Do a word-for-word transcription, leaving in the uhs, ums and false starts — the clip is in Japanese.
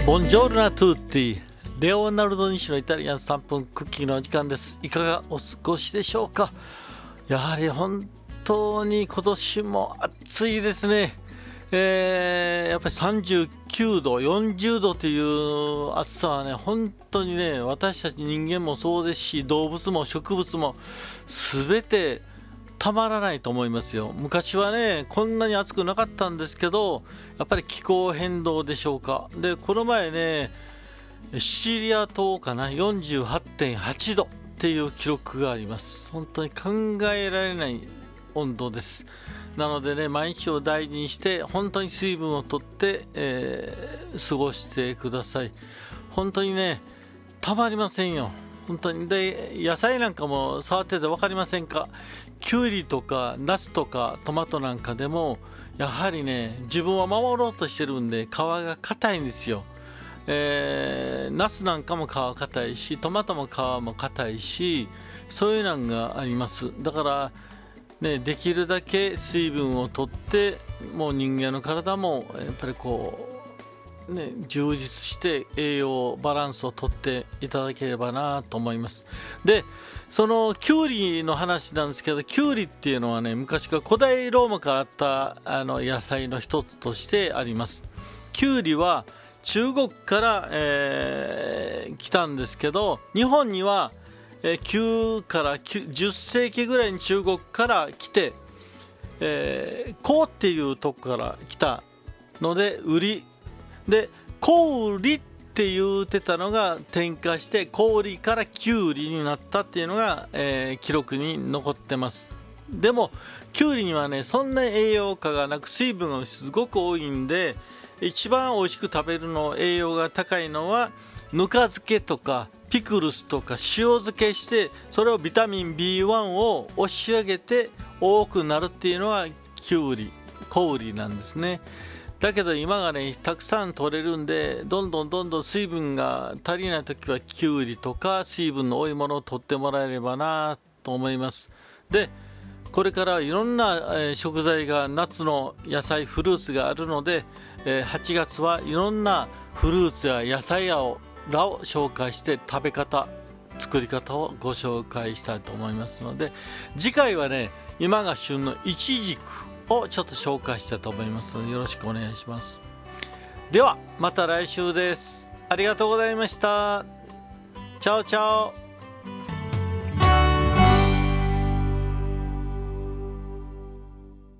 ボンジョルナトゥーティレオナルド西のイタリアンさんぷんクッキングの時間です。いかがお過ごしでしょうか。やはり本当に今年も暑いですね。えー、やっぱりさんじゅうきゅうどよんじゅうどという暑さはね、本当にね、私たち人間もそうですし、動物も植物も全てたまらないと思いますよ。昔はねこんなに暑くなかったんですけど、やっぱり気候変動でしょうか。でこの前ね、シチリア島かな よんじゅうはちてんはちどっていう記録があります。本当に考えられない温度です。なのでね、毎日を大事にして本当に水分をとって、えー、過ごしてください。本当にねたまりませんよ。本当に。で野菜なんかも触ってて分かりませんか。きゅうりとかナスとかトマトなんかでもやはりね、自分は守ろうとしてるんで皮が硬いんですよ。えー、ナスなんかも皮硬いし、トマトも皮も硬いし、そういうのがあります。だからね、できるだけ水分をとって、もう人間の体もやっぱりこうね、充実して栄養バランスをとっていただければなと思います。でそのキュウリの話なんですけど、キュウリっていうのはね、昔から古代ローマからあったあの野菜の一つとしてあります。キュウリは中国から、えー、来たんですけど、日本には、えー、きゅうからじゅっせいきぐらいに中国から来て、えー、香っていうとこから来たので売りで、氷って言うてたのが転化して氷からキュウリになったっていうのが、えー、記録に残ってます。でもキュウリにはね、そんな栄養価がなく水分がすごく多いんで、一番美味しく食べるの栄養が高いのはぬか漬けとかピクルスとか塩漬けして、それをビタミン ビーワン を押し上げて多くなるっていうのがキュウリ、氷なんですね。だけど今がねたくさん取れるんで、どんどんどんどん水分が足りないときはキュウリとか水分の多いものを取ってもらえればなと思います。でこれからいろんな、えー、食材が、夏の野菜フルーツがあるので、えー、はちがつはいろんなフルーツや野菜やをらを紹介して、食べ方作り方をご紹介したいと思いますので、次回はね今が旬のイチジクをちょっと紹介したいと思いますので、よろしくお願いします。ではまた来週です。ありがとうございました。チャオチャオ。